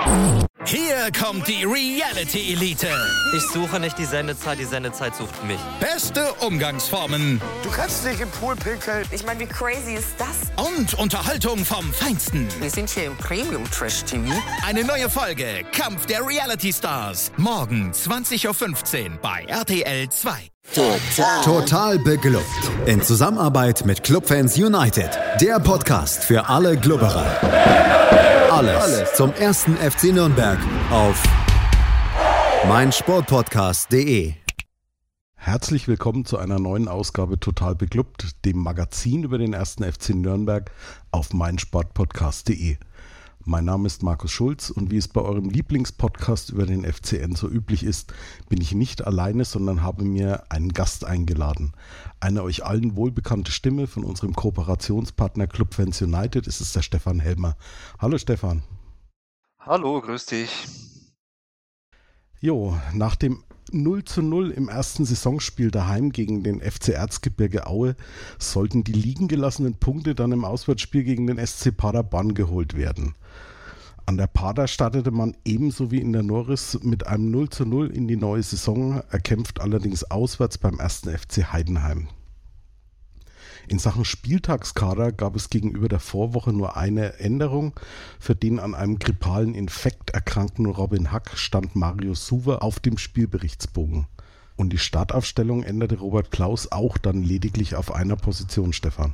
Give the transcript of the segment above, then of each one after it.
Hier kommt die Reality Elite. Ich suche nicht die Sendezeit sucht mich. Beste Umgangsformen. Du kannst nicht im Pool pinkeln. Ich meine, wie crazy ist das? Und Unterhaltung vom Feinsten. Wir sind hier im Premium-Trash-TV. Eine neue Folge Kampf der Reality Stars. Morgen 20.15 Uhr bei RTL 2. Total beglückt. In Zusammenarbeit mit Clubfans United. Der Podcast für alle Glubberer. Alles zum ersten FC Nürnberg auf meinsportpodcast.de. Herzlich willkommen zu einer neuen Ausgabe Total beglückt, dem Magazin über den ersten FC Nürnberg auf meinsportpodcast.de. Mein Name ist Markus Schulz und wie es bei eurem Lieblingspodcast über den FCN so üblich ist, bin ich nicht alleine, sondern habe mir einen Gast eingeladen. Eine euch allen wohlbekannte Stimme von unserem Kooperationspartner Clubfans United ist es der Stefan Helmer. Hallo Stefan. Hallo, grüß dich. Jo, nach dem 0:0 im ersten Saisonspiel daheim gegen den FC Erzgebirge Aue sollten die liegen gelassenen Punkte dann im Auswärtsspiel gegen den SC Paderborn geholt werden. An der Pader startete man ebenso wie in der Norris mit einem 0:0 in die neue Saison, erkämpft allerdings auswärts beim ersten FC Heidenheim. In Sachen Spieltagskader gab es gegenüber der Vorwoche nur eine Änderung. Für den an einem grippalen Infekt erkrankten Robin Hack stand Mario Suwer auf dem Spielberichtsbogen. Und die Startaufstellung änderte Robert Klaus auch dann lediglich auf einer Position, Stefan.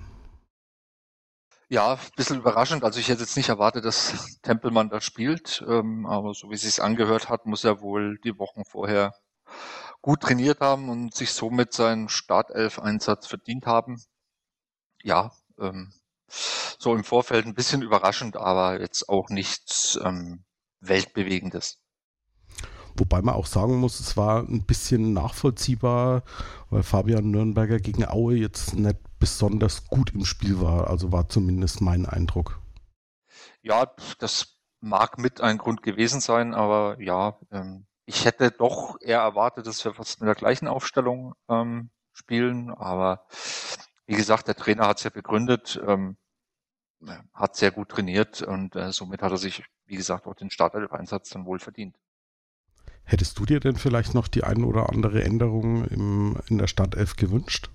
Ja, ein bisschen überraschend. Also ich hätte jetzt nicht erwartet, dass Tempelmann da spielt. Aber so wie es sich angehört hat, muss er wohl die Wochen vorher gut trainiert haben und sich somit seinen Startelf-Einsatz verdient haben. Ja, so im Vorfeld ein bisschen überraschend, aber jetzt auch nichts Weltbewegendes. Wobei man auch sagen muss, es war ein bisschen nachvollziehbar, weil Fabian Nürnberger gegen Aue jetzt nicht besonders gut im Spiel war. Also war zumindest mein Eindruck. Ja, das mag mit ein Grund gewesen sein, aber ja, ich hätte doch eher erwartet, dass wir fast mit der gleichen Aufstellung spielen, aber wie gesagt, der Trainer hat es ja begründet, hat sehr gut trainiert und somit hat er sich, wie gesagt, auch den Startelf-Einsatz dann wohl verdient. Hättest du dir denn vielleicht noch die ein oder andere Änderung in der Startelf gewünscht?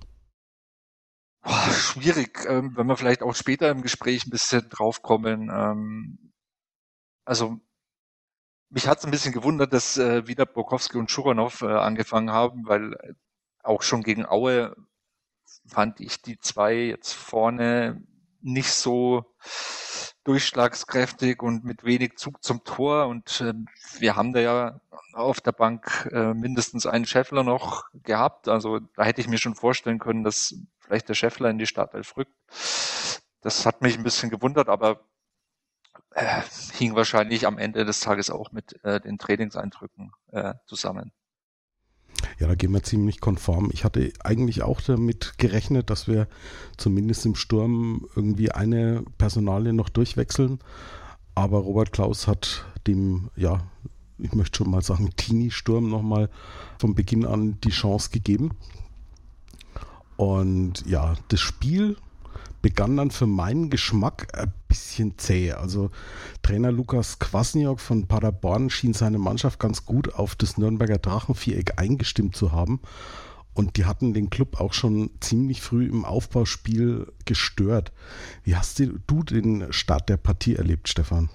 Schwierig, wenn wir vielleicht auch später im Gespräch ein bisschen draufkommen. Also mich hat es ein bisschen gewundert, dass wieder Borkowski und Schuranov angefangen haben, weil auch schon gegen Aue fand ich die zwei jetzt vorne nicht so durchschlagskräftig und mit wenig Zug zum Tor. Und wir haben da ja auf der Bank mindestens einen Scheffler noch gehabt. Also da hätte ich mir schon vorstellen können, dass vielleicht der Scheffler in die Startelf rückt. Das hat mich ein bisschen gewundert, aber hing wahrscheinlich am Ende des Tages auch mit den Trainingseindrücken zusammen. Ja, da gehen wir ziemlich konform. Ich hatte eigentlich auch damit gerechnet, dass wir zumindest im Sturm irgendwie eine Personalie noch durchwechseln. Aber Robert Klaus hat dem, ja, ich möchte schon mal sagen, Teenie-Sturm nochmal von Beginn an die Chance gegeben. Und ja, das Spiel begann dann für meinen Geschmack ein bisschen zäh. Also Trainer Lukas Kwasniok von Paderborn schien seine Mannschaft ganz gut auf das Nürnberger Drachenviereck eingestimmt zu haben. Und die hatten den Club auch schon ziemlich früh im Aufbauspiel gestört. Wie hast du den Start der Partie erlebt, Stefan?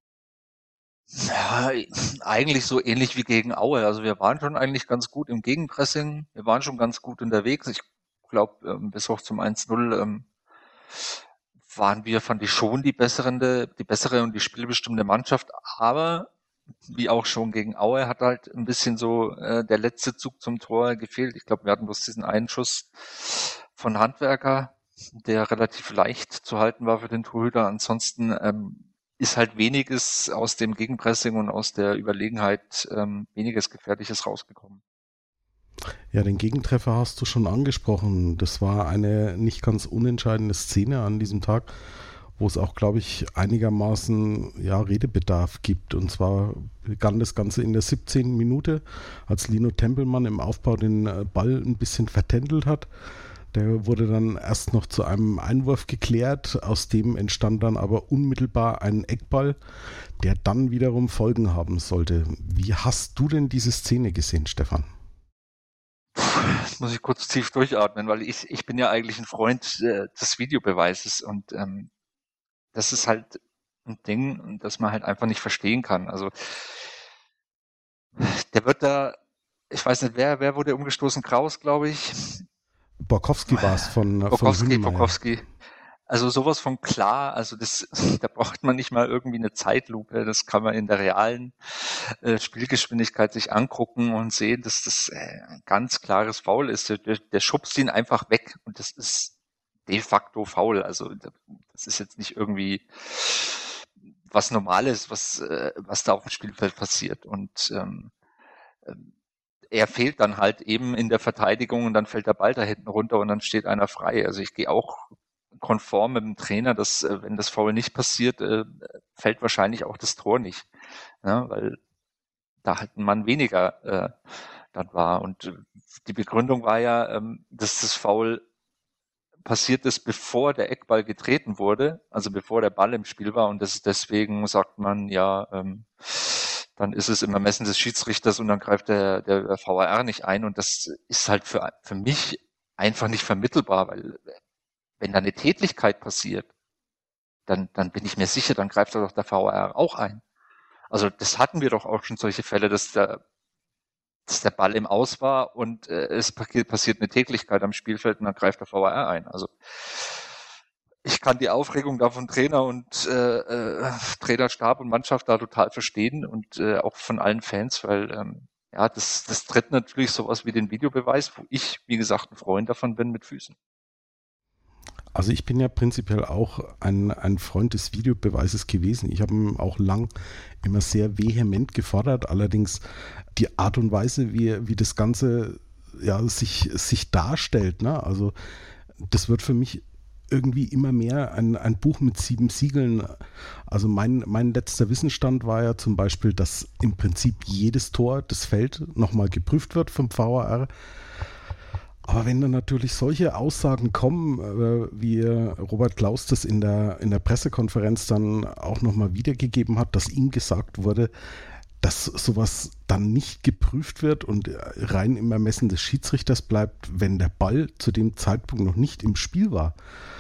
Ja, eigentlich so ähnlich wie gegen Aue. Also wir waren schon eigentlich ganz gut im Gegenpressing. Wir waren schon ganz gut unterwegs. Ich glaube, bis hoch zum 1:0 waren wir, fand ich schon die bessere und die spielbestimmende Mannschaft, aber wie auch schon gegen Aue hat halt ein bisschen so der letzte Zug zum Tor gefehlt. Ich glaube, wir hatten bloß diesen einen Schuss von Handwerker, der relativ leicht zu halten war für den Torhüter. Ansonsten ist halt weniges aus dem Gegenpressing und aus der Überlegenheit weniges Gefährliches rausgekommen. Ja, den Gegentreffer hast du schon angesprochen. Das war eine nicht ganz unentscheidende Szene an diesem Tag, wo es auch, glaube ich, einigermaßen Redebedarf gibt. Und zwar begann das Ganze in der 17. Minute, als Lino Tempelmann im Aufbau den Ball ein bisschen vertändelt hat. Der wurde dann erst noch zu einem Einwurf geklärt, aus dem entstand dann aber unmittelbar ein Eckball, der dann wiederum Folgen haben sollte. Wie hast du denn diese Szene gesehen, Stefan? Jetzt muss ich kurz tief durchatmen, weil ich bin ja eigentlich ein Freund des Videobeweises und das ist halt ein Ding, das man halt einfach nicht verstehen kann. Also der wird da, ich weiß nicht, wer wurde umgestoßen? Kraus, glaube ich. Borkowski war es von Borkowski. Also sowas von klar, also da braucht man nicht mal irgendwie eine Zeitlupe, das kann man in der realen Spielgeschwindigkeit sich angucken und sehen, dass das ein ganz klares Foul ist. Der schubst ihn einfach weg und das ist de facto Foul. Also das ist jetzt nicht irgendwie was Normales, was da auf dem Spielfeld passiert. Und er fehlt dann halt eben in der Verteidigung und dann fällt der Ball da hinten runter und dann steht einer frei. Also ich gehe auch konform mit dem Trainer, dass wenn das Foul nicht passiert, fällt wahrscheinlich auch das Tor nicht, ja, weil da halt ein Mann weniger dann war. Und die Begründung war ja, dass das Foul passiert ist, bevor der Eckball getreten wurde, also bevor der Ball im Spiel war und deswegen sagt man, ja, dann ist es im Ermessen des Schiedsrichters und dann greift der VAR nicht ein und das ist halt für mich einfach nicht vermittelbar, weil wenn da eine Tätlichkeit passiert, dann bin ich mir sicher, dann greift doch der VAR auch ein. Also das hatten wir doch auch schon solche Fälle, dass der Ball im Aus war und es passiert eine Tätlichkeit am Spielfeld und dann greift der VAR ein. Also ich kann die Aufregung da von Trainer und Trainerstab und Mannschaft da total verstehen und auch von allen Fans, weil das tritt natürlich sowas wie den Videobeweis, wo ich, wie gesagt, ein Freund davon bin, mit Füßen. Also ich bin ja prinzipiell auch ein Freund des Videobeweises gewesen. Ich habe ihn auch lang immer sehr vehement gefordert. Allerdings die Art und Weise, wie das Ganze sich darstellt, ne? Also das wird für mich irgendwie immer mehr ein Buch mit 7 Siegeln. Also mein letzter Wissensstand war ja zum Beispiel, dass im Prinzip jedes Tor, das fällt, nochmal geprüft wird vom VAR. Aber wenn dann natürlich solche Aussagen kommen, wie Robert Klaus das in der Pressekonferenz dann auch nochmal wiedergegeben hat, dass ihm gesagt wurde, dass sowas dann nicht geprüft wird und rein im Ermessen des Schiedsrichters bleibt, wenn der Ball zu dem Zeitpunkt noch nicht im Spiel war,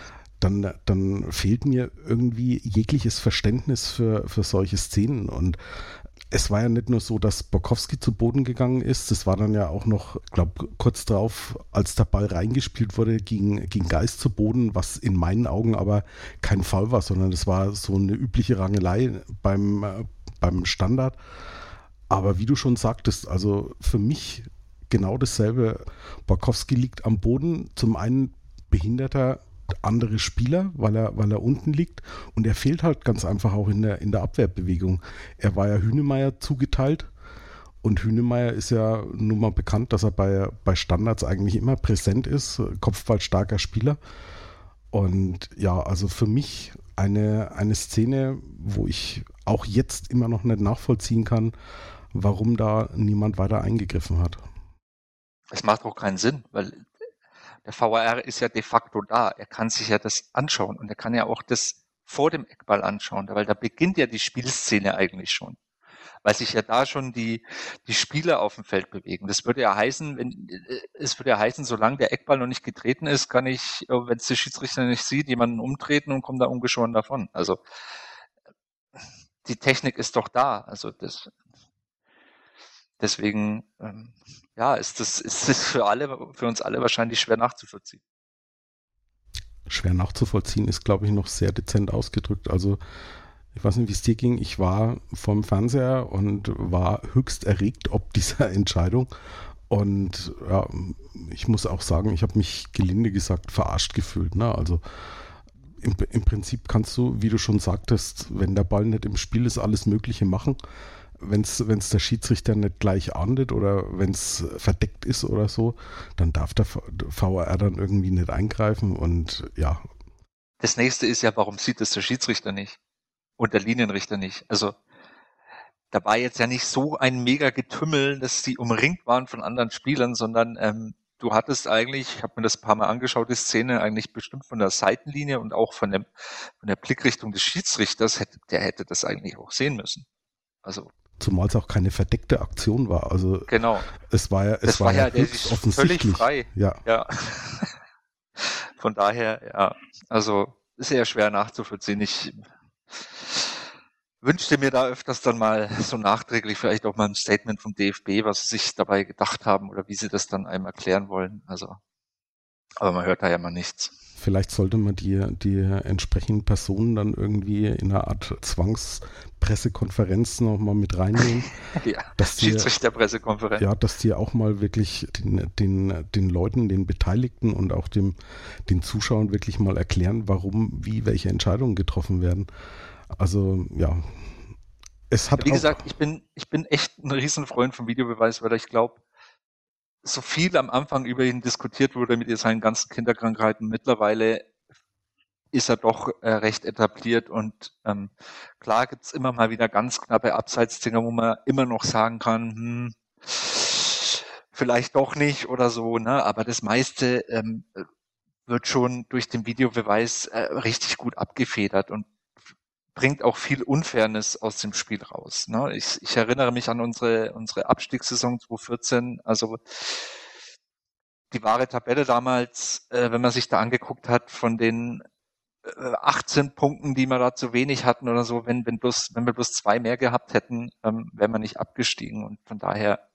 dann fehlt mir irgendwie jegliches Verständnis für solche Szenen. Und es war ja nicht nur so, dass Borkowski zu Boden gegangen ist, es war dann ja auch noch, ich glaube, kurz drauf, als der Ball reingespielt wurde, ging Geist zu Boden, was in meinen Augen aber kein Foul war, sondern es war so eine übliche Rangelei beim Standard. Aber wie du schon sagtest, also für mich genau dasselbe. Borkowski liegt am Boden, zum einen behinderter andere Spieler, weil er unten liegt und er fehlt halt ganz einfach auch in der Abwehrbewegung. Er war ja Hünemeyer zugeteilt und Hünemeyer ist ja nun mal bekannt, dass er bei Standards eigentlich immer präsent ist, kopfballstarker Spieler und ja, also für mich eine Szene, wo ich auch jetzt immer noch nicht nachvollziehen kann, warum da niemand weiter eingegriffen hat. Es macht auch keinen Sinn, weil der VAR ist ja de facto da. Er kann sich ja das anschauen und er kann ja auch das vor dem Eckball anschauen, weil da beginnt ja die Spielszene eigentlich schon. Weil sich ja da schon die Spieler auf dem Feld bewegen. Das würde ja heißen, solange der Eckball noch nicht getreten ist, kann ich, wenn es der Schiedsrichter nicht sieht, jemanden umtreten und kommt da ungeschoren davon. Also die Technik ist doch da. Also deswegen ist das für uns alle wahrscheinlich schwer nachzuvollziehen. Schwer nachzuvollziehen ist, glaube ich, noch sehr dezent ausgedrückt. Also ich weiß nicht, wie es dir ging. Ich war vorm Fernseher und war höchst erregt ob dieser Entscheidung. Und ja, ich muss auch sagen, ich habe mich gelinde gesagt verarscht gefühlt. Ne? Also im Prinzip kannst du, wie du schon sagtest, wenn der Ball nicht im Spiel ist, alles Mögliche machen. Wenn es der Schiedsrichter nicht gleich ahndet oder wenn es verdeckt ist oder so, dann darf der VAR dann irgendwie nicht eingreifen und ja. Das nächste ist ja, warum sieht es der Schiedsrichter nicht und der Linienrichter nicht? Also da war jetzt ja nicht so ein mega Getümmel, dass die umringt waren von anderen Spielern, sondern du hattest eigentlich, ich habe mir das ein paar Mal angeschaut, die Szene eigentlich bestimmt von der Seitenlinie und auch von der Blickrichtung des Schiedsrichters, der hätte das eigentlich auch sehen müssen. Also zumal es auch keine verdeckte Aktion war. Also genau. Es war ja höchst offensichtlich. Völlig frei. Ja. Von daher, ja, also sehr schwer nachzuvollziehen. Ich wünschte mir da öfters dann mal so nachträglich vielleicht auch mal ein Statement vom DFB, was sie sich dabei gedacht haben oder wie sie das dann einem erklären wollen. Also, aber man hört da ja mal nichts. Vielleicht sollte man die entsprechenden Personen dann irgendwie in einer Art Zwangspressekonferenz nochmal mit reinnehmen. Ja, Schiedsrichterpressekonferenz. Ja, dass die auch mal wirklich den Leuten, den Beteiligten und auch den Zuschauern wirklich mal erklären, warum, wie, welche Entscheidungen getroffen werden. Also, ja. Wie gesagt, ich bin echt ein Riesenfreund vom Videobeweis, weil ich glaube, so viel am Anfang über ihn diskutiert wurde mit seinen ganzen Kinderkrankheiten, mittlerweile ist er doch recht etabliert und klar gibt's immer mal wieder ganz knappe Abseitsdinger, wo man immer noch sagen kann, vielleicht doch nicht oder so, ne? Aber das meiste wird schon durch den Videobeweis richtig gut abgefedert und bringt auch viel Unfairness aus dem Spiel raus. Ne? Ich erinnere mich an unsere Abstiegssaison 2014, also die wahre Tabelle damals, wenn man sich da angeguckt hat, von den 18 Punkten, die wir da zu wenig hatten oder so, wenn wir bloß 2 mehr gehabt hätten, wären wir nicht abgestiegen. Und von daher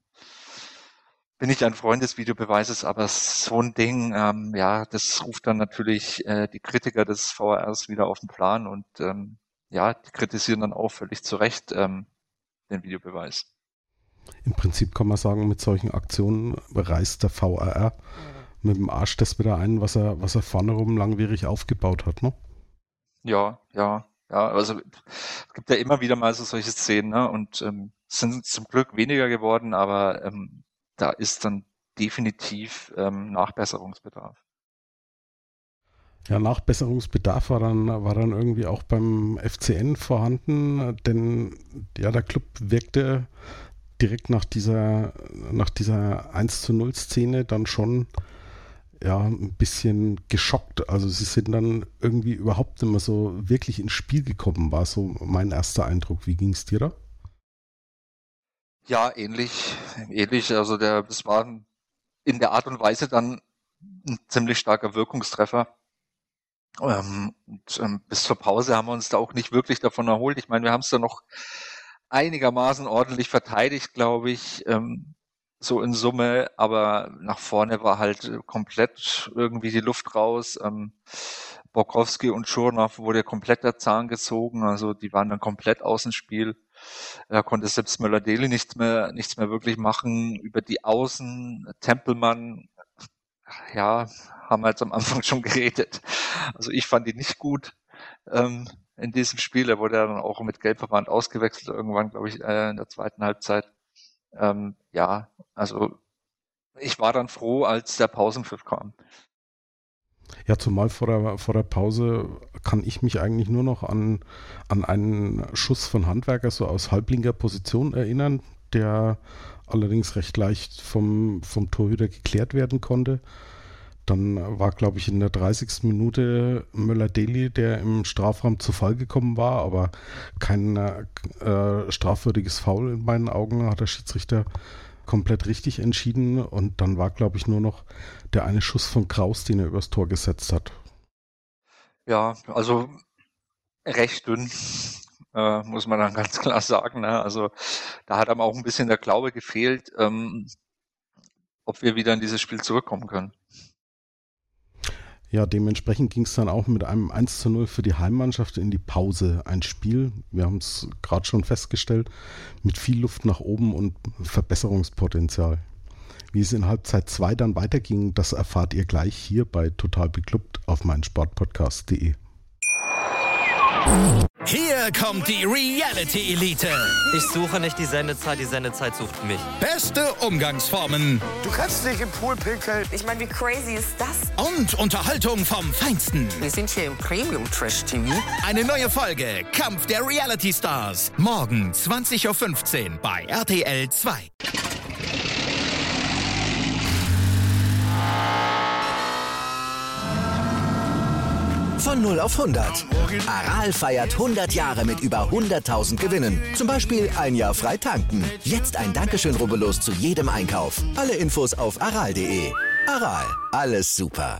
bin ich ein Freund des Videobeweises, aber so ein Ding, das ruft dann natürlich die Kritiker des VARs wieder auf den Plan und die kritisieren dann auch völlig zu Recht den Videobeweis. Im Prinzip kann man sagen, mit solchen Aktionen reißt der VAR mit dem Arsch das wieder ein, was er vorne rum langwierig aufgebaut hat, ne? Ja, also es gibt ja immer wieder mal so solche Szenen, ne? Und sind zum Glück weniger geworden, aber da ist dann definitiv Nachbesserungsbedarf. Ja, Nachbesserungsbedarf war dann irgendwie auch beim FCN vorhanden, denn ja, der Club wirkte direkt nach dieser 1:0-Szene dann schon ein bisschen geschockt. Also sie sind dann irgendwie überhaupt nicht mehr so wirklich ins Spiel gekommen, war so mein erster Eindruck. Wie ging es dir da? Ja, ähnlich. Also das war in der Art und Weise dann ein ziemlich starker Wirkungstreffer. Bis zur Pause haben wir uns da auch nicht wirklich davon erholt. Ich meine, wir haben es da noch einigermaßen ordentlich verteidigt, glaube ich, so in Summe, aber nach vorne war halt komplett irgendwie die Luft raus. Borkowski und Schurnow wurde komplett der Zahn gezogen, also die waren dann komplett außen Spiel. Da konnte selbst Möller-Deli nichts mehr wirklich machen. Über die Außen, Tempelmann, haben wir jetzt am Anfang schon geredet. Also ich fand ihn nicht gut in diesem Spiel. Er wurde dann auch mit Gelbverband ausgewechselt irgendwann, glaube ich, in der zweiten Halbzeit. Also ich war dann froh, als der Pausenpfiff kam. Ja, zumal vor der Pause kann ich mich eigentlich nur noch an einen Schuss von Handwerker so aus halblinker Position erinnern, der allerdings recht leicht vom Torhüter geklärt werden konnte. Dann war, glaube ich, in der 30. Minute Möller-Deli, der im Strafraum zu Fall gekommen war, aber kein strafwürdiges Foul in meinen Augen, hat der Schiedsrichter komplett richtig entschieden. Und dann war, glaube ich, nur noch der eine Schuss von Kraus, den er übers Tor gesetzt hat. Ja, also recht dünn, muss man dann ganz klar sagen. Ne? Also da hat einem auch ein bisschen der Glaube gefehlt, ob wir wieder in dieses Spiel zurückkommen können. Ja, dementsprechend ging es dann auch mit einem 1:0 für die Heimmannschaft in die Pause. Ein Spiel, wir haben es gerade schon festgestellt, mit viel Luft nach oben und Verbesserungspotenzial. Wie es in Halbzeit 2 dann weiterging, das erfahrt ihr gleich hier bei Total Beklubbt auf meinsportpodcast.de. Hier kommt die Reality Elite. Ich suche nicht die Sendezeit sucht mich. Beste Umgangsformen Du kannst dich im Pool pinkeln. Ich meine, wie crazy ist das? und Unterhaltung vom Feinsten. Wir sind hier im Premium Trash TV. Eine neue Folge Kampf der Reality Stars. Morgen 20:15 Uhr bei RTL 2. Von 0 auf 100. Aral feiert 100 Jahre mit über 100.000 Gewinnen. Zum Beispiel ein Jahr frei tanken. Jetzt ein Dankeschön, rubbellos zu jedem Einkauf. Alle Infos auf aral.de. Aral, alles super.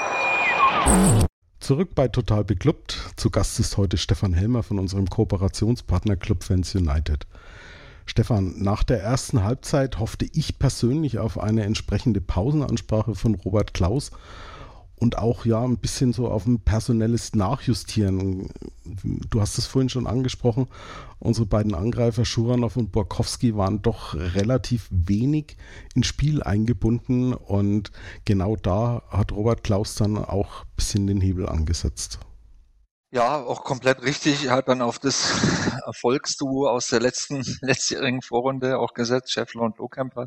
Zurück bei Total Beklubbt. Zu Gast ist heute Stefan Helmer von unserem Kooperationspartner Club Fans United. Stefan, nach der ersten Halbzeit hoffte ich persönlich auf eine entsprechende Pausenansprache von Robert Klaus und auch ja ein bisschen so auf ein personelles Nachjustieren. Du hast es vorhin schon angesprochen, unsere beiden Angreifer Schuranov und Borkowski waren doch relativ wenig ins Spiel eingebunden und genau da hat Robert Klaus dann auch ein bisschen den Hebel angesetzt. Ja, auch komplett richtig. Er hat dann auf das Erfolgsduo aus der letztjährigen Vorrunde auch gesetzt, Scheffler und Lohkemper.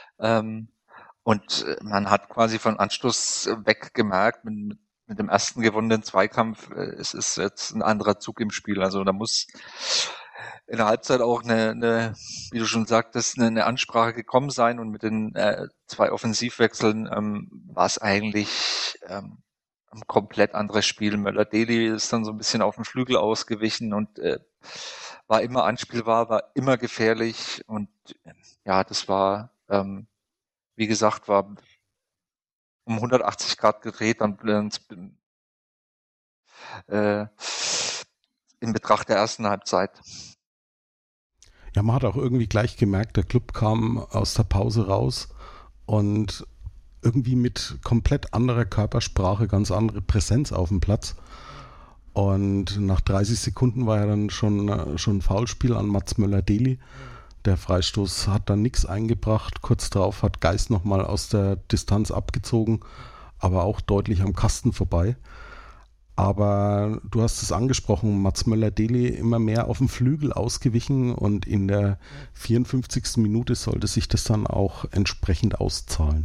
Und man hat quasi von Anstoß weg gemerkt, mit dem ersten gewonnenen Zweikampf, es ist jetzt ein anderer Zug im Spiel. Also da muss in der Halbzeit auch eine, wie du schon sagtest, eine Ansprache gekommen sein. Und mit den 2 Offensivwechseln war es eigentlich ein komplett anderes Spiel. Möller-Deli ist dann so ein bisschen auf den Flügel ausgewichen und war immer anspielbar, war immer gefährlich. Und ja, das war, wie gesagt, war um 180 Grad gedreht, dann in Betracht der ersten Halbzeit. Ja, man hat auch irgendwie gleich gemerkt, der Club kam aus der Pause raus und irgendwie mit komplett anderer Körpersprache, ganz andere Präsenz auf dem Platz. Und nach 30 Sekunden war ja dann schon ein Foulspiel an Mats Möller-Deli. Der Freistoß hat dann nichts eingebracht. Kurz darauf hat Geis nochmal aus der Distanz abgezogen, aber auch deutlich am Kasten vorbei. Aber du hast es angesprochen, Mats Möller-Deli immer mehr auf dem Flügel ausgewichen und in der 54. Minute sollte sich das dann auch entsprechend auszahlen.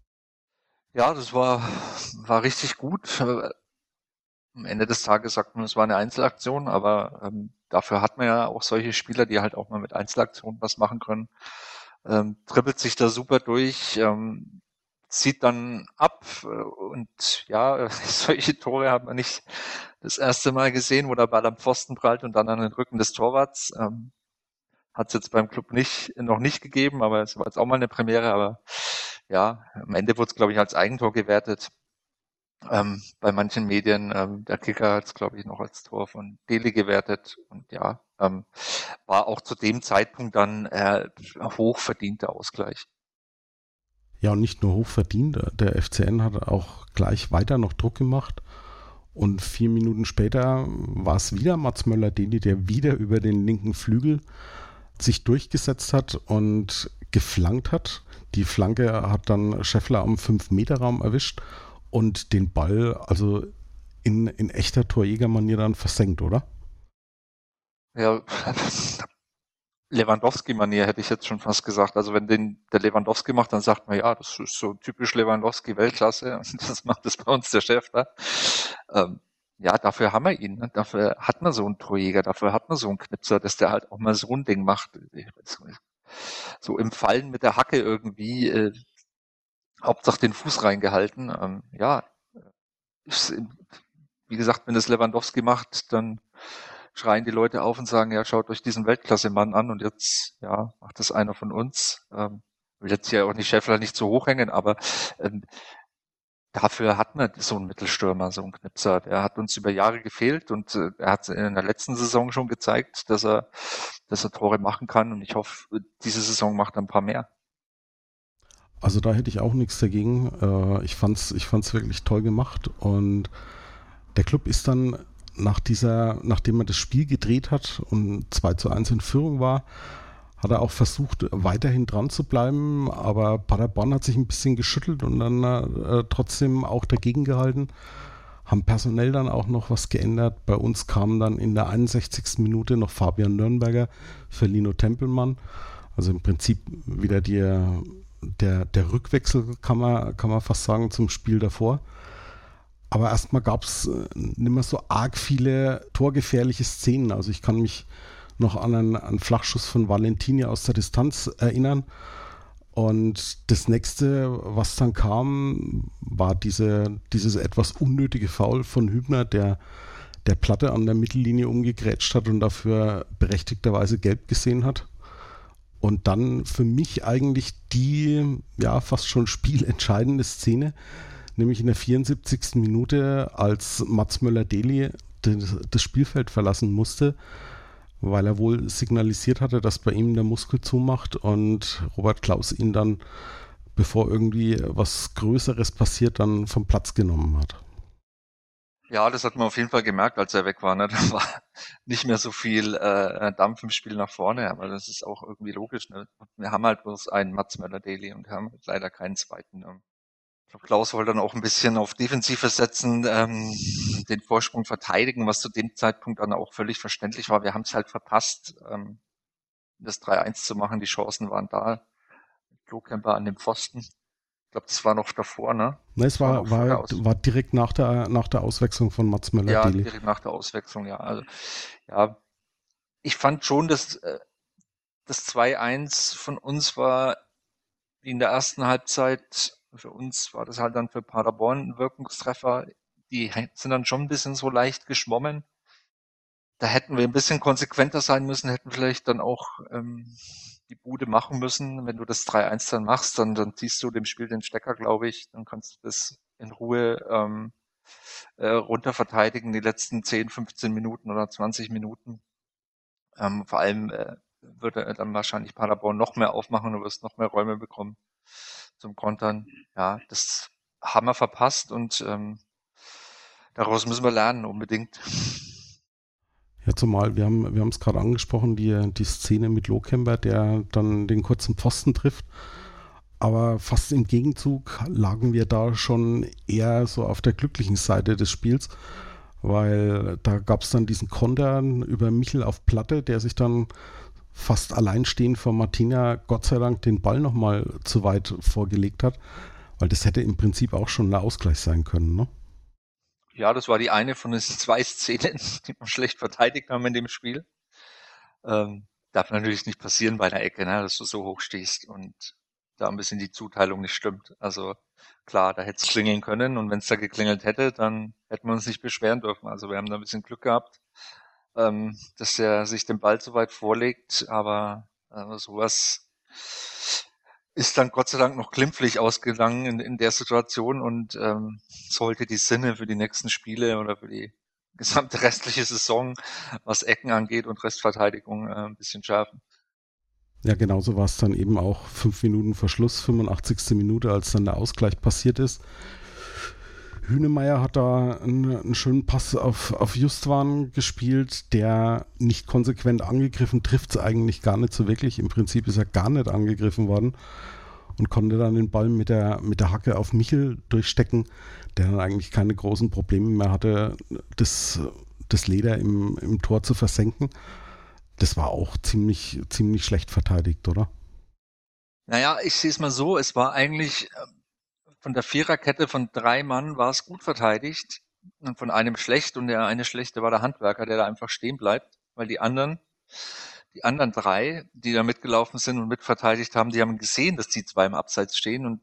Ja, das war richtig gut. Am Ende des Tages sagt man, es war eine Einzelaktion, aber dafür hat man ja auch solche Spieler, die halt auch mal mit Einzelaktionen was machen können. Trippelt sich da super durch, zieht dann ab und ja, solche Tore hat man nicht das erste Mal gesehen, wo der Ball am Pfosten prallt und dann an den Rücken des Torwarts. Hat es jetzt beim Club noch nicht gegeben, aber es war jetzt auch mal eine Premiere, aber ja, am Ende wurde es, glaube ich, als Eigentor gewertet. Bei manchen Medien, der Kicker hat es, glaube ich, noch als Tor von Deli gewertet und ja, war auch zu dem Zeitpunkt dann hochverdienter Ausgleich. Ja, und nicht nur hochverdient, der FCN hat auch gleich weiter noch Druck gemacht und 4 Minuten später war es wieder Mats Möller-Deli, der wieder über den linken Flügel sich durchgesetzt hat und geflankt hat. Die Flanke hat dann Scheffler am 5-Meter-Raum erwischt und den Ball also in echter Torjägermanier dann versenkt, oder? Ja, Lewandowski-Manier hätte ich jetzt schon fast gesagt. Also wenn der Lewandowski macht, dann sagt man, ja, das ist so typisch Lewandowski, Weltklasse. Und das macht es bei uns der Chef da. Ja, dafür haben wir ihn. Ne? Dafür hat man so einen Torjäger, dafür hat man so einen Knipser, dass der halt auch mal so ein Ding macht. So im Fallen mit der Hacke irgendwie, Hauptsache den Fuß reingehalten. Ja, wie gesagt, wenn das Lewandowski macht, dann schreien die Leute auf und sagen, ja, schaut euch diesen Weltklasse-Mann an und jetzt, ja, macht das einer von uns. Will jetzt hier auch nicht Scheffler nicht zu hoch hängen, aber dafür hat man so einen Mittelstürmer, so einen Knipser. Der hat uns über Jahre gefehlt und er hat in der letzten Saison schon gezeigt, dass er Tore machen kann und ich hoffe, diese Saison macht er ein paar mehr. Also da hätte ich auch nichts dagegen. Ich fand's wirklich toll gemacht und der Club ist dann nachdem er das Spiel gedreht hat und 2:1 in Führung war, hat er auch versucht, weiterhin dran zu bleiben, aber Paderborn hat sich ein bisschen geschüttelt und dann trotzdem auch dagegen gehalten, haben personell dann auch noch was geändert. Bei uns kam dann in der 61. Minute noch Fabian Nürnberger für Lino Tempelmann, also im Prinzip wieder der Rückwechsel, kann man fast sagen, zum Spiel davor. Aber erstmal gab es nicht mehr so arg viele torgefährliche Szenen. Also ich kann mich noch an einen Flachschuss von Valentini aus der Distanz erinnern. Und das nächste, was dann kam, war dieses etwas unnötige Foul von Hübner, der Platte an der Mittellinie umgegrätscht hat und dafür berechtigterweise gelb gesehen hat. Und dann für mich eigentlich die, ja, fast schon spielentscheidende Szene, nämlich in der 74. Minute, als Mats Möller-Deli das Spielfeld verlassen musste, weil er wohl signalisiert hatte, dass bei ihm der Muskel zumacht und Robert Klaus ihn dann, bevor irgendwie was Größeres passiert, dann vom Platz genommen hat. Ja, das hat man auf jeden Fall gemerkt, als er weg war. Ne? Da war nicht mehr so viel Dampf im Spiel nach vorne, aber das ist auch irgendwie logisch. Ne? Wir haben halt bloß einen Mats Möller-Deli und wir haben leider keinen zweiten. Ne? Ich glaube, Klaus wollte dann auch ein bisschen auf Defensive setzen, den Vorsprung verteidigen, was zu dem Zeitpunkt dann auch völlig verständlich war. Wir haben es halt verpasst, das 3-1 zu machen. Die Chancen waren da. Lohkemper an dem Pfosten. Ich glaube, das war noch davor, ne? Ne, es war direkt nach der Auswechslung von Mats Möller-Deli. Ja, direkt nach der Auswechslung, ja. Also, ja, ich fand schon, dass das 2-1 von uns war, wie in der ersten Halbzeit. Für uns war das halt dann für Paderborn ein Wirkungstreffer. Die sind dann schon ein bisschen so leicht geschwommen. Da hätten wir ein bisschen konsequenter sein müssen, hätten vielleicht dann auch die Bude machen müssen. Wenn du das 3-1 dann machst, dann ziehst du dem Spiel den Stecker, glaube ich. Dann kannst du das in Ruhe runter verteidigen, die letzten 10, 15 Minuten oder 20 Minuten. Vor allem würde dann wahrscheinlich Paderborn noch mehr aufmachen, du wirst noch mehr Räume bekommen zum Kontern. Ja, das haben wir verpasst und daraus müssen wir lernen, unbedingt. Ja, zumal wir haben es gerade angesprochen, die Szene mit Lohkemper, der dann den kurzen Pfosten trifft. Aber fast im Gegenzug lagen wir da schon eher so auf der glücklichen Seite des Spiels, weil da gab es dann diesen Konter über Michel auf Platte, der sich dann fast alleinstehend vor Martina Gott sei Dank den Ball nochmal zu weit vorgelegt hat, weil das hätte im Prinzip auch schon ein Ausgleich sein können, ne? Ja, das war die eine von den 2 Szenen, die wir schlecht verteidigt haben in dem Spiel. Darf natürlich nicht passieren bei einer Ecke, ne, dass du so hoch stehst und da ein bisschen die Zuteilung nicht stimmt. Also klar, da hätte es klingeln können und wenn es da geklingelt hätte, dann hätten wir uns nicht beschweren dürfen. Also wir haben da ein bisschen Glück gehabt, dass er sich den Ball so weit vorlegt, aber sowas ist dann Gott sei Dank noch glimpflich ausgegangen in der Situation und sollte die Sinne für die nächsten Spiele oder für die gesamte restliche Saison, was Ecken angeht und Restverteidigung, ein bisschen schärfen. Ja, genauso war es dann eben auch 5 Minuten vor Schluss, 85. Minute, als dann der Ausgleich passiert ist. Hünemeyer hat da einen schönen Pass auf Justwan gespielt, der nicht konsequent angegriffen, trifft es eigentlich gar nicht so wirklich. Im Prinzip ist er gar nicht angegriffen worden und konnte dann den Ball mit der Hacke auf Michel durchstecken, der dann eigentlich keine großen Probleme mehr hatte, das Leder im Tor zu versenken. Das war auch ziemlich schlecht verteidigt, oder? Naja, ich sehe es mal so, es war eigentlich von der Viererkette von 3 Mann war es gut verteidigt und von einem schlecht und der eine schlechte war der Handwerker, der da einfach stehen bleibt, weil die anderen 3, die da mitgelaufen sind und mitverteidigt haben, die haben gesehen, dass die 2 im Abseits stehen und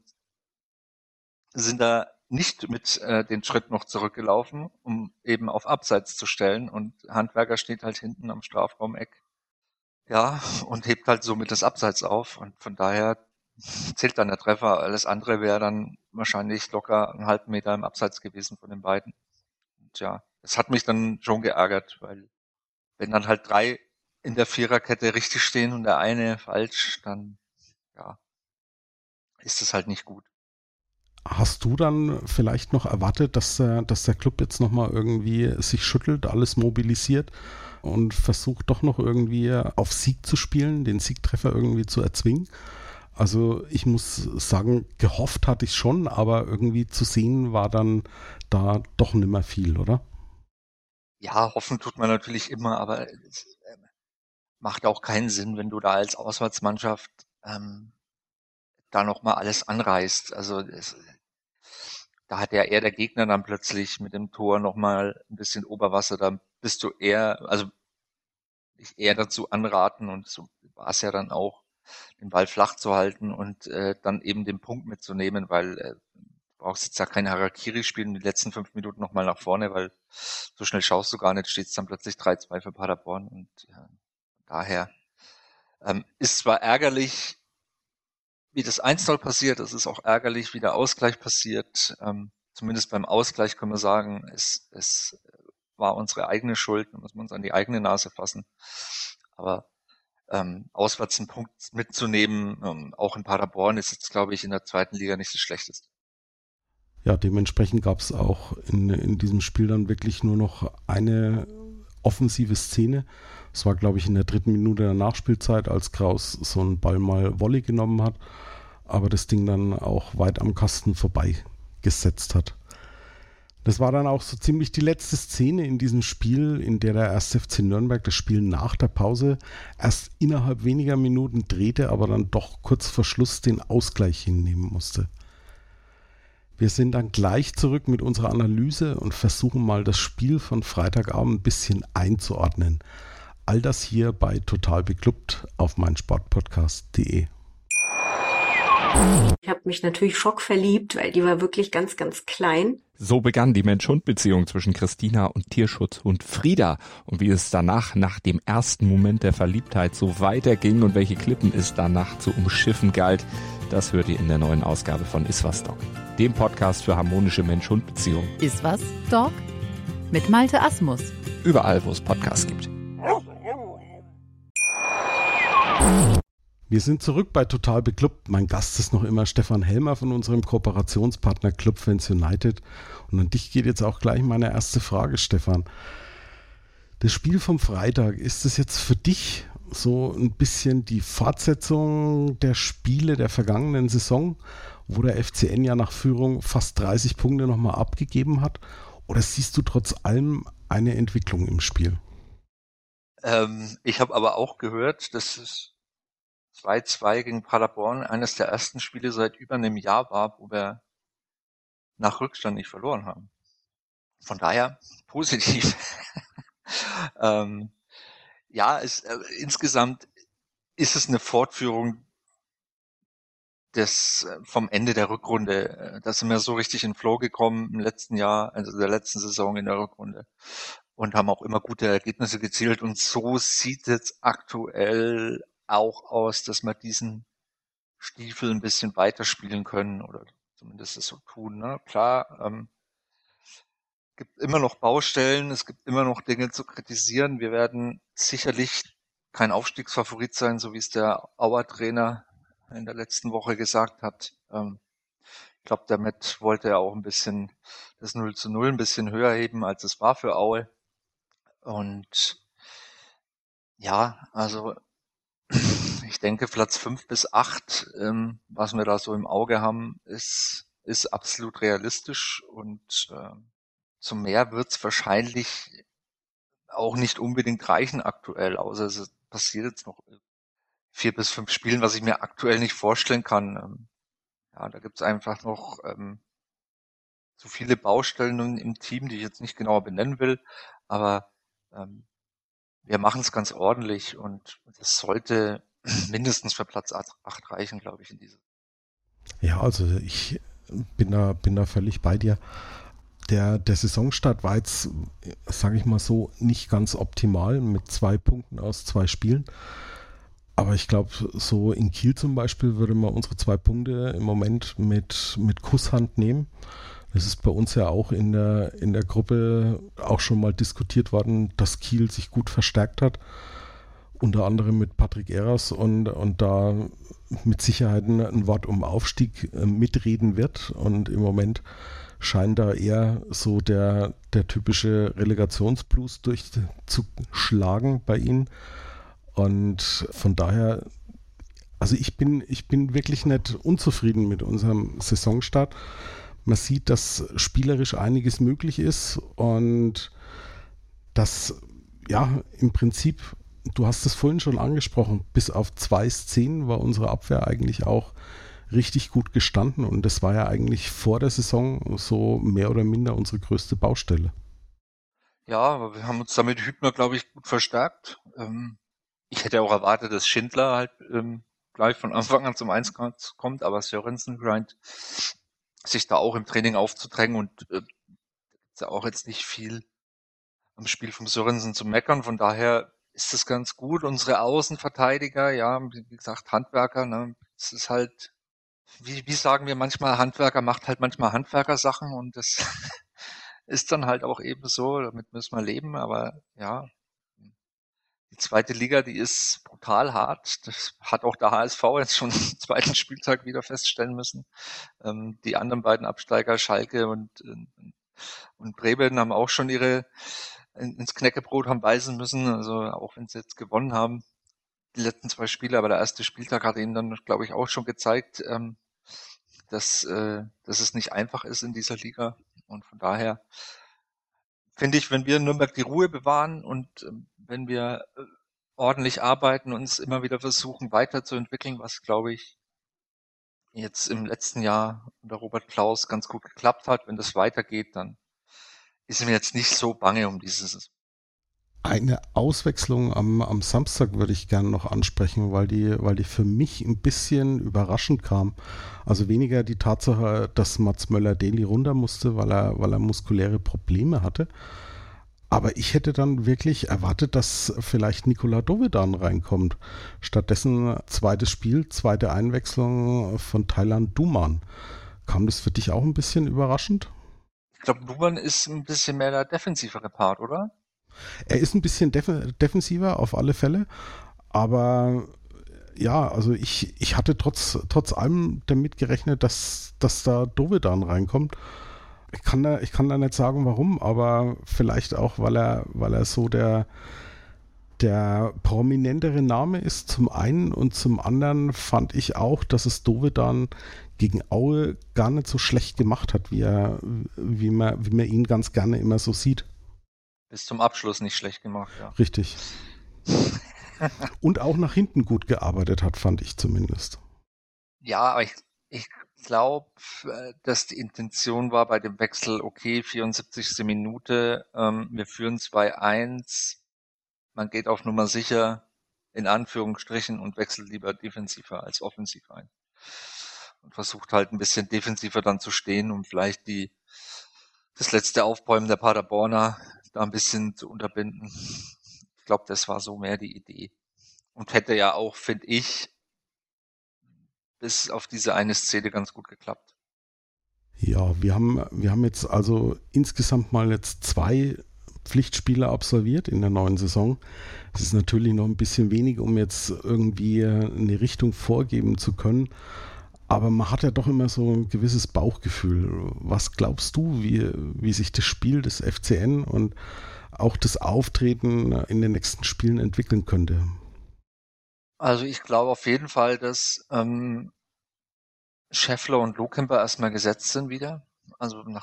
sind da nicht mit den Schritt noch zurückgelaufen, um eben auf Abseits zu stellen und Handwerker steht halt hinten am Strafraumeck. Ja, und hebt halt somit das Abseits auf und von daher zählt dann der Treffer. Alles andere wäre dann wahrscheinlich locker einen halben Meter im Abseits gewesen von den beiden. Und ja, das hat mich dann schon geärgert, weil wenn dann halt 3 in der Viererkette richtig stehen und der eine falsch, dann ja, ist das halt nicht gut. Hast du dann vielleicht noch erwartet, dass der Club jetzt nochmal irgendwie sich schüttelt, alles mobilisiert und versucht doch noch irgendwie auf Sieg zu spielen, den Siegtreffer irgendwie zu erzwingen? Also ich muss sagen, gehofft hatte ich schon, aber irgendwie zu sehen war dann da doch nicht mehr viel, oder? Ja, hoffen tut man natürlich immer, aber es macht auch keinen Sinn, wenn du da als Auswärtsmannschaft da nochmal alles anreißt. Also da hat ja eher der Gegner dann plötzlich mit dem Tor nochmal ein bisschen Oberwasser. Da bist du eher, also ich eher dazu anraten und so war es ja dann auch, den Ball flach zu halten und dann eben den Punkt mitzunehmen, weil du brauchst jetzt ja kein Harakiri spielen die letzten 5 Minuten nochmal nach vorne, weil so schnell schaust du gar nicht, steht es dann plötzlich 3-2 für Paderborn und daher ist zwar ärgerlich, wie das 1-0 passiert, es ist auch ärgerlich, wie der Ausgleich passiert. Zumindest beim Ausgleich können wir sagen, es war unsere eigene Schuld, da muss man uns an die eigene Nase fassen. Aber auswärts einen Punkt mitzunehmen, auch in Paderborn, ist jetzt, glaube ich, in der zweiten Liga nicht das Schlechteste. Ja, dementsprechend gab es auch in diesem Spiel dann wirklich nur noch eine offensive Szene. Es war, glaube ich, in der 3. Minute der Nachspielzeit, als Kraus so einen Ball mal Volley genommen hat, aber das Ding dann auch weit am Kasten vorbei gesetzt hat. Das war dann auch so ziemlich die letzte Szene in diesem Spiel, in der der 1. FC Nürnberg das Spiel nach der Pause erst innerhalb weniger Minuten drehte, aber dann doch kurz vor Schluss den Ausgleich hinnehmen musste. Wir sind dann gleich zurück mit unserer Analyse und versuchen mal das Spiel von Freitagabend ein bisschen einzuordnen. All das hier bei Total Beklubbt auf meinsportpodcast.de. Ich habe mich natürlich schockverliebt, weil die war wirklich ganz, ganz klein. So begann die Mensch-Hund-Beziehung zwischen Christina und Tierschutzhund Frieda. Und wie es danach, nach dem ersten Moment der Verliebtheit, so weiterging und welche Klippen es danach zu umschiffen galt, das hört ihr in der neuen Ausgabe von Iswas Dog, dem Podcast für harmonische Mensch-Hund-Beziehungen. Iswas Dog mit Malte Asmus. Überall, wo es Podcasts gibt. Wir sind zurück bei Total Beklubbt. Mein Gast ist noch immer Stefan Helmer von unserem Kooperationspartner Clubfans United. Und an dich geht jetzt auch gleich meine erste Frage, Stefan. Das Spiel vom Freitag, ist es jetzt für dich so ein bisschen die Fortsetzung der Spiele der vergangenen Saison, wo der FCN ja nach Führung fast 30 Punkte nochmal abgegeben hat? Oder siehst du trotz allem eine Entwicklung im Spiel? Ich habe aber auch gehört, dass es 2-2 gegen Paderborn eines der ersten Spiele seit über einem Jahr war, wo wir nach Rückstand nicht verloren haben. Von daher positiv. Insgesamt ist es eine Fortführung vom Ende der Rückrunde. Da sind wir so richtig in Flow gekommen im letzten Jahr, also der letzten Saison in der Rückrunde, und haben auch immer gute Ergebnisse gezielt. Und so sieht es aktuell auch aus, dass wir diesen Stiefel ein bisschen weiterspielen können oder zumindest es so tun. Ne? Klar, gibt immer noch Baustellen, es gibt immer noch Dinge zu kritisieren. Wir werden sicherlich kein Aufstiegsfavorit sein, so wie es der Auer-Trainer in der letzten Woche gesagt hat. Ich glaube, damit wollte er auch ein bisschen das 0-0 ein bisschen höher heben, als es war für Aue. Und ja, also ich denke, Platz 5 bis 8, was wir da so im Auge haben, ist absolut realistisch, und zum mehr wird's wahrscheinlich auch nicht unbedingt reichen aktuell, außer es passiert jetzt noch 4 bis 5 Spielen, was ich mir aktuell nicht vorstellen kann. Da gibt's einfach noch so viele Baustellen im Team, die ich jetzt nicht genauer benennen will, aber wir machen es ganz ordentlich, und das sollte mindestens für Platz 8 reichen, glaube ich, in diese. Ja, also ich bin da völlig bei dir. Der Saisonstart war jetzt, sage ich mal so, nicht ganz optimal mit 2 Punkten aus 2 Spielen. Aber ich glaube, so in Kiel zum Beispiel würde man unsere 2 Punkte im Moment mit Kusshand nehmen. Das ist bei uns ja auch in der Gruppe auch schon mal diskutiert worden, dass Kiel sich gut verstärkt hat. Unter anderem mit Patrick Eras und da mit Sicherheit ein Wort um Aufstieg mitreden wird. Und im Moment scheint da eher so der typische Relegationsblues durchzuschlagen bei ihnen. Und von daher, also ich bin wirklich nicht unzufrieden mit unserem Saisonstart. Man sieht, dass spielerisch einiges möglich ist und dass, ja, im Prinzip, du hast es vorhin schon angesprochen, bis auf 2 Szenen war unsere Abwehr eigentlich auch richtig gut gestanden, und das war ja eigentlich vor der Saison so mehr oder minder unsere größte Baustelle. Ja, aber wir haben uns damit Hübner, glaube ich, gut verstärkt. Ich hätte auch erwartet, dass Schindler halt gleich von Anfang an zum Einsatz kommt, aber Sørensen scheint sich da auch im Training aufzudrängen und ist ja auch jetzt nicht viel am Spiel vom Sørensen zu meckern. Von daher ist das ganz gut. Unsere Außenverteidiger, ja, wie gesagt, Handwerker, ne, es ist halt, wie sagen wir manchmal, Handwerker macht halt manchmal Handwerkersachen und das ist dann halt auch eben so, damit müssen wir leben, aber ja, die zweite Liga, die ist brutal hart. Das hat auch der HSV jetzt schon am zweiten Spieltag wieder feststellen müssen. Die anderen beiden Absteiger, Schalke und Bremen, haben auch schon ihre ins Knäckebrot haben beißen müssen, also auch wenn sie jetzt gewonnen haben, die letzten 2 Spiele, aber der erste Spieltag hat ihnen dann, glaube ich, auch schon gezeigt, dass es nicht einfach ist in dieser Liga. Und von daher finde ich, wenn wir in Nürnberg die Ruhe bewahren und wenn wir ordentlich arbeiten und uns immer wieder versuchen weiterzuentwickeln, was, glaube ich, jetzt im letzten Jahr unter Robert Klaus ganz gut geklappt hat, wenn das weitergeht, dann ist mir jetzt nicht so bange um dieses. Eine Auswechslung am Samstag würde ich gerne noch ansprechen, weil die für mich ein bisschen überraschend kam. Also weniger die Tatsache, dass Mats Möller-Deli runter musste, weil er muskuläre Probleme hatte. Aber ich hätte dann wirklich erwartet, dass vielleicht Nikola Dovedan reinkommt. Stattdessen zweites Spiel, zweite Einwechslung von Taylan Duman. Kam das für dich auch ein bisschen überraschend? Ich glaube, Duman ist ein bisschen mehr der defensivere Part, oder? Er ist ein bisschen defensiver auf alle Fälle, aber ja, also ich hatte trotz allem damit gerechnet, dass da Dovedan reinkommt. Ich kann da nicht sagen, warum, aber vielleicht auch, weil er so der prominentere Name ist zum einen und zum anderen fand ich auch, dass es Dovedan gegen Aue gar nicht so schlecht gemacht hat, wie man ihn ganz gerne immer so sieht. Bis zum Abschluss nicht schlecht gemacht, ja. Richtig. Und auch nach hinten gut gearbeitet hat, fand ich zumindest. Ja, aber ich glaube, dass die Intention war bei dem Wechsel, okay, 74. Minute, wir führen 2-1, man geht auf Nummer sicher, in Anführungsstrichen, und wechselt lieber defensiver als offensiv ein. Und versucht halt ein bisschen defensiver dann zu stehen, um vielleicht das letzte Aufbäumen der Paderborner da ein bisschen zu unterbinden. Ich glaube, das war so mehr die Idee. Und hätte ja auch, finde ich, bis auf diese eine Szene ganz gut geklappt. Ja, wir haben jetzt also insgesamt mal jetzt 2 Pflichtspiele absolviert in der neuen Saison. Es ist natürlich noch ein bisschen wenig, um jetzt irgendwie eine Richtung vorgeben zu können. Aber man hat ja doch immer so ein gewisses Bauchgefühl. Was glaubst du, wie sich das Spiel des FCN und auch das Auftreten in den nächsten Spielen entwickeln könnte? Also ich glaube auf jeden Fall, dass Scheffler und Lohkemper erstmal gesetzt sind wieder. Also nach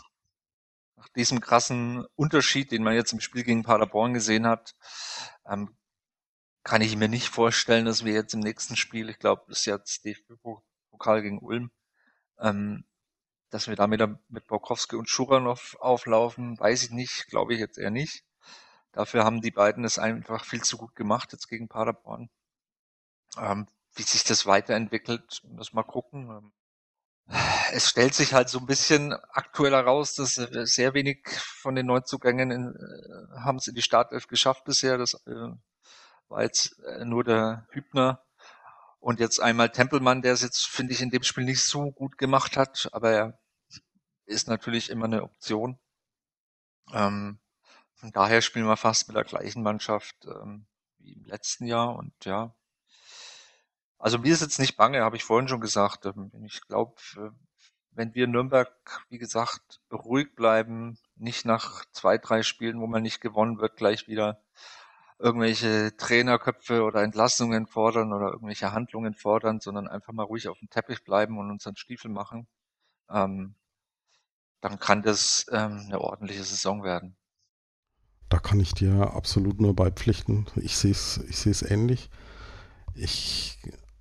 diesem krassen Unterschied, den man jetzt im Spiel gegen Paderborn gesehen hat, kann ich mir nicht vorstellen, dass wir jetzt im nächsten Spiel, ich glaube, das ist jetzt DFB-Pokal gegen Ulm, dass wir da mit Borkowski und Schuranov auflaufen, weiß ich nicht, glaube ich jetzt eher nicht. Dafür haben die beiden es einfach viel zu gut gemacht jetzt gegen Paderborn. Wie sich das weiterentwickelt, muss mal gucken. Es stellt sich halt so ein bisschen aktuell heraus, dass sehr wenig von den Neuzugängen haben es in die Startelf geschafft bisher. Das war jetzt nur der Hübner und jetzt einmal Tempelmann, der es jetzt, finde ich, in dem Spiel nicht so gut gemacht hat, aber er ist natürlich immer eine Option. Von daher spielen wir fast mit der gleichen Mannschaft wie im letzten Jahr und ja. Also mir ist jetzt nicht bange, habe ich vorhin schon gesagt. Ich glaube, wenn wir in Nürnberg, wie gesagt, ruhig bleiben, nicht nach 2, 3 Spielen, wo man nicht gewonnen wird, gleich wieder irgendwelche Trainerköpfe oder Entlassungen fordern oder irgendwelche Handlungen fordern, sondern einfach mal ruhig auf dem Teppich bleiben und unseren Stiefel machen, dann kann das eine ordentliche Saison werden. Da kann ich dir absolut nur beipflichten. Ich sehe es ähnlich. Ich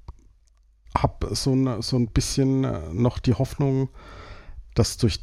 habe so ein bisschen noch die Hoffnung, dass durch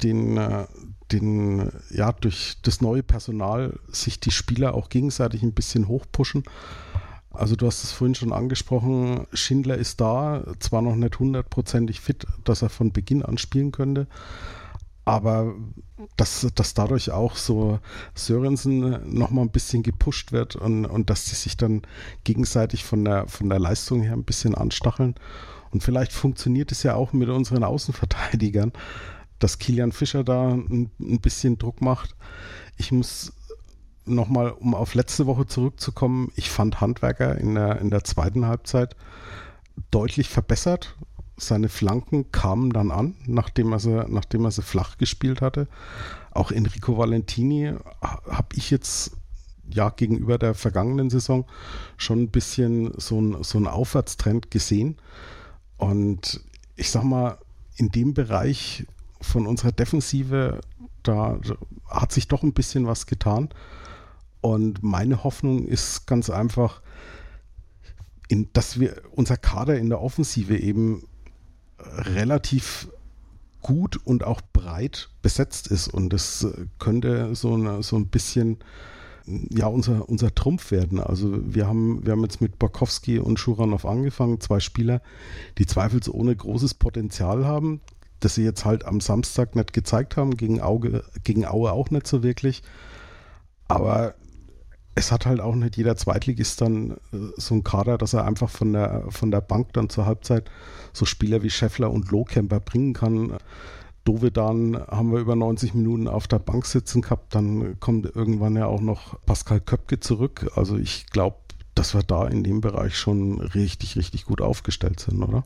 durch das neue Personal sich die Spieler auch gegenseitig ein bisschen hochpushen. Also du hast es vorhin schon angesprochen, Schindler ist da, zwar noch nicht 100%ig fit, dass er von Beginn an spielen könnte, aber dass dadurch auch so Sörensen nochmal ein bisschen gepusht wird und dass die sich dann gegenseitig von der Leistung her ein bisschen anstacheln. Und vielleicht funktioniert es ja auch mit unseren Außenverteidigern, dass Kilian Fischer da ein bisschen Druck macht. Ich muss nochmal, um auf letzte Woche zurückzukommen, ich fand Handwerker in der zweiten Halbzeit deutlich verbessert. Seine Flanken kamen dann an, nachdem er sie flach gespielt hatte. Auch Enrico Valentini habe ich jetzt ja gegenüber der vergangenen Saison schon ein bisschen so ein Aufwärtstrend gesehen. Und ich sag mal, in dem Bereich von unserer Defensive, da hat sich doch ein bisschen was getan. Und meine Hoffnung ist ganz einfach, dass wir unser Kader in der Offensive eben relativ gut und auch breit besetzt ist. Und das könnte so ein bisschen ja unser Trumpf werden. Also wir haben jetzt mit Borkowski und Schuranov angefangen, 2 Spieler, die zweifelsohne großes Potenzial haben, das sie jetzt halt am Samstag nicht gezeigt haben, gegen Aue auch nicht so wirklich. Aber es hat halt auch nicht jeder Zweitligist dann so ein Kader, dass er einfach von der Bank dann zur Halbzeit so Spieler wie Scheffler und Lohkemper bringen kann. Dovedan haben wir über 90 Minuten auf der Bank sitzen gehabt, dann kommt irgendwann ja auch noch Pascal Köpke zurück. Also ich glaube, dass wir da in dem Bereich schon richtig, richtig gut aufgestellt sind, oder?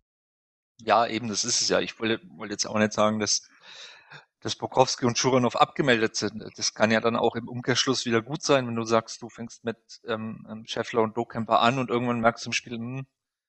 Ja, eben, das ist es ja. Ich wollte jetzt auch nicht sagen, dass Borkowski und Schuranov abgemeldet sind. Das kann ja dann auch im Umkehrschluss wieder gut sein, wenn du sagst, du fängst mit Scheffler und Lohkemper an und irgendwann merkst du im Spiel,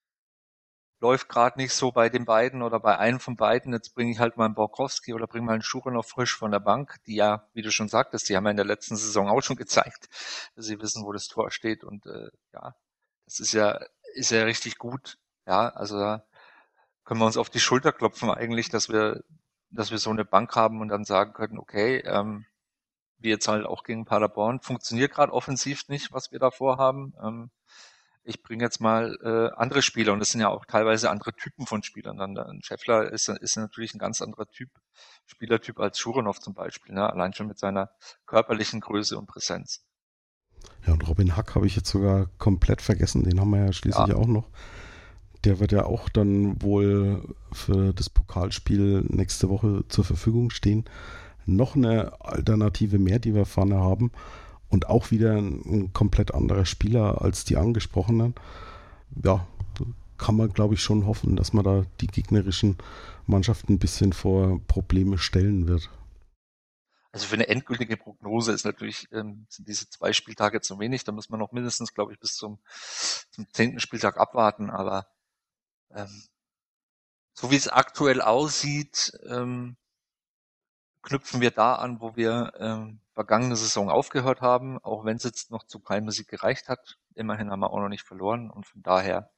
läuft gerade nicht so bei den beiden oder bei einem von beiden. Jetzt bringe ich halt mal einen Borkowski oder bringe mal einen Schuranov frisch von der Bank, die ja, wie du schon sagtest, die haben ja in der letzten Saison auch schon gezeigt, dass sie wissen, wo das Tor steht. Und ja, das ist ja richtig gut. Ja, also da können wir uns auf die Schulter klopfen eigentlich, dass wir so eine Bank haben und dann sagen können, okay, wie jetzt halt auch gegen Paderborn, funktioniert gerade offensiv nicht, was wir da vorhaben. Ich bringe jetzt mal andere Spieler und das sind ja auch teilweise andere Typen von Spielern. Dann Scheffler ist natürlich ein ganz anderer Spielertyp als Schuranov zum Beispiel, ne? Allein schon mit seiner körperlichen Größe und Präsenz. Ja, und Robin Hack habe ich jetzt sogar komplett vergessen, den haben wir ja schließlich auch noch. Der wird ja auch dann wohl für das Pokalspiel nächste Woche zur Verfügung stehen. Noch eine Alternative mehr, die wir vorne haben. Und auch wieder ein komplett anderer Spieler als die angesprochenen. Ja, kann man, glaube ich, schon hoffen, dass man da die gegnerischen Mannschaften ein bisschen vor Probleme stellen wird. Also für eine endgültige Prognose ist natürlich, sind diese 2 Spieltage zu wenig. Da muss man noch mindestens, glaube ich, bis zum 10. Spieltag abwarten. Aber so wie es aktuell aussieht, knüpfen wir da an, wo wir vergangene Saison aufgehört haben, auch wenn es jetzt noch zu keinem Sieg gereicht hat. Immerhin haben wir auch noch nicht verloren und von daher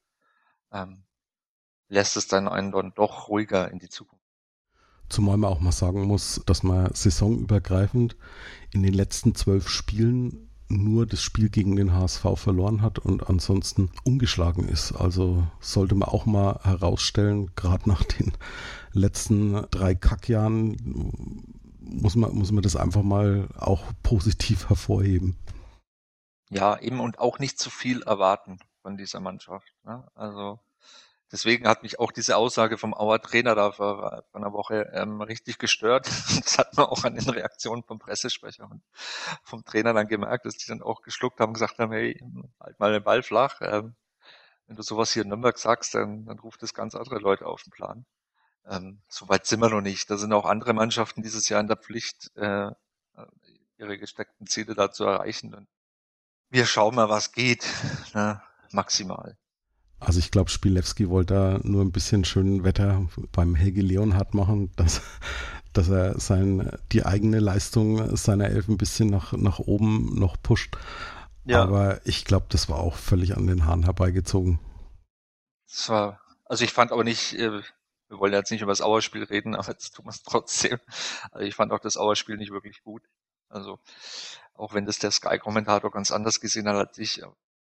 lässt es dann einen dann doch ruhiger in die Zukunft. Zumal man auch mal sagen muss, dass man saisonübergreifend in den letzten 12 Spielen nur das Spiel gegen den HSV verloren hat und ansonsten ungeschlagen ist. Also sollte man auch mal herausstellen, gerade nach den letzten 3 Kackjahren muss man das einfach mal auch positiv hervorheben. Ja, eben und auch nicht zu viel erwarten von dieser Mannschaft, ne? Also deswegen hat mich auch diese Aussage vom Auer Trainer da vor einer Woche richtig gestört. Das hat man auch an den Reaktionen vom Pressesprecher und vom Trainer dann gemerkt, dass die dann auch geschluckt haben, gesagt haben, hey, halt mal den Ball flach. Wenn du sowas hier in Nürnberg sagst, dann ruft das ganz andere Leute auf den Plan. Soweit sind wir noch nicht. Da sind auch andere Mannschaften dieses Jahr in der Pflicht, ihre gesteckten Ziele da zu erreichen. Und wir schauen mal, was geht, ne? Maximal. Also ich glaube, Spielewski wollte da nur ein bisschen schönen Wetter beim Helge Leonhardt machen, dass er die eigene Leistung seiner Elf ein bisschen nach oben noch pusht. Ja. Aber ich glaube, das war auch völlig an den Haaren herbeigezogen. Also ich fand aber nicht, wir wollen jetzt nicht über das Auerspiel reden, aber jetzt tun wir es trotzdem. Also ich fand auch das Auerspiel nicht wirklich gut. Also auch wenn das der Sky-Kommentator ganz anders gesehen hat als ich.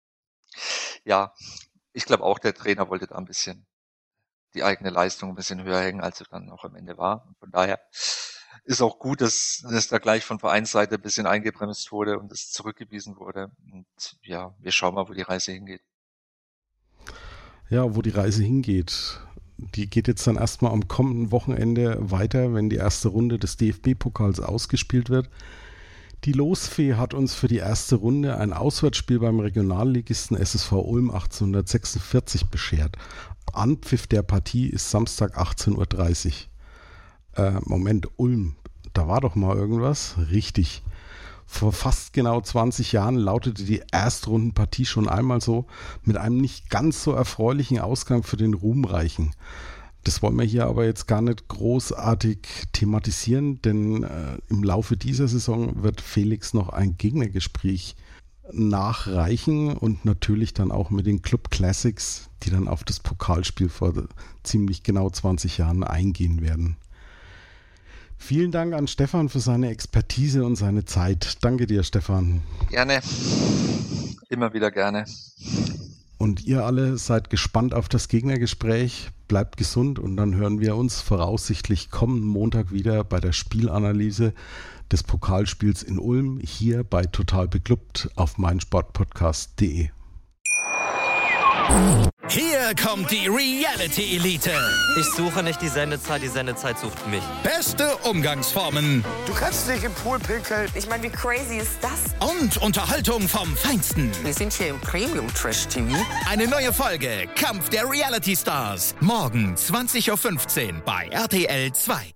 Ja, ich glaube auch, der Trainer wollte da ein bisschen die eigene Leistung ein bisschen höher hängen, als sie dann auch am Ende war. Und von daher ist auch gut, dass da gleich von Vereinsseite ein bisschen eingebremst wurde und es zurückgewiesen wurde. Und ja, wir schauen mal, wo die Reise hingeht. Ja, wo die Reise hingeht. Die geht jetzt dann erstmal am kommenden Wochenende weiter, wenn die erste Runde des DFB-Pokals ausgespielt wird. Die Losfee hat uns für die erste Runde ein Auswärtsspiel beim Regionalligisten SSV Ulm 1846 beschert. Anpfiff der Partie ist Samstag 18:30 Uhr. Moment, Ulm, da war doch mal irgendwas? Richtig. Vor fast genau 20 Jahren lautete die Erstrundenpartie schon einmal so, mit einem nicht ganz so erfreulichen Ausgang für den Ruhmreichen. Das wollen wir hier aber jetzt gar nicht großartig thematisieren, denn im Laufe dieser Saison wird Felix noch ein Gegnergespräch nachreichen und natürlich dann auch mit den Club Classics, die dann auf das Pokalspiel vor ziemlich genau 20 Jahren eingehen werden. Vielen Dank an Stefan für seine Expertise und seine Zeit. Danke dir, Stefan. Gerne. Immer wieder gerne. Und ihr alle seid gespannt auf das Gegnergespräch. Bleibt gesund und dann hören wir uns voraussichtlich kommenden Montag wieder bei der Spielanalyse des Pokalspiels in Ulm hier bei Total Beklubbt auf meinsportpodcast.de. Hier kommt die Reality Elite. Ich suche nicht die Sendezeit sucht mich. Beste Umgangsformen. Du kannst nicht im Pool pinkeln. Ich meine, wie crazy ist das? Und Unterhaltung vom Feinsten. Wir sind hier im Premium Trash TV. Eine neue Folge Kampf der Reality Stars. Morgen 20:15 Uhr bei RTL 2.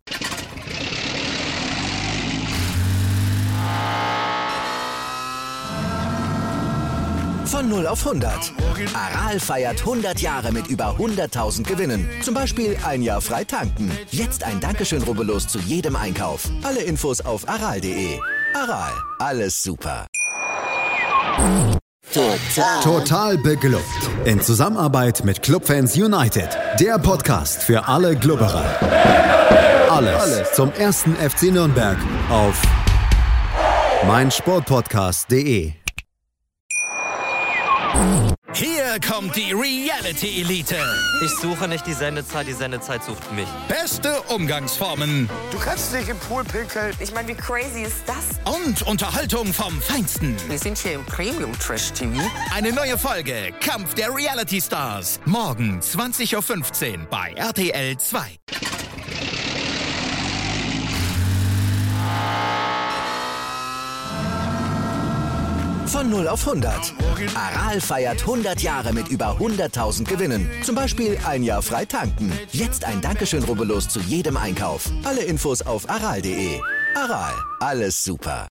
Von 0 auf 100. Aral feiert 100 Jahre mit über 100.000 Gewinnen. Zum Beispiel ein Jahr frei tanken. Jetzt ein Dankeschön, rubbellos zu jedem Einkauf. Alle Infos auf aral.de. Aral, alles super. Total beglückt. In Zusammenarbeit mit Clubfans United. Der Podcast für alle Glubberer. Alles zum ersten FC Nürnberg auf meinsportpodcast.de. Hier kommt die Reality Elite. Ich suche nicht die Sendezeit sucht mich. Beste Umgangsformen. Du kannst nicht im Pool pinkeln. Ich meine, wie crazy ist das? Und Unterhaltung vom Feinsten. Wir sind hier im Premium Trash TV. Eine neue Folge Kampf der Reality Stars. Morgen 20:15 Uhr bei RTL 2. Von 0 auf 100. Aral feiert 100 Jahre mit über 100.000 Gewinnen. Zum Beispiel ein Jahr frei tanken. Jetzt ein Dankeschön, rubbellos zu jedem Einkauf. Alle Infos auf aral.de. Aral, alles super.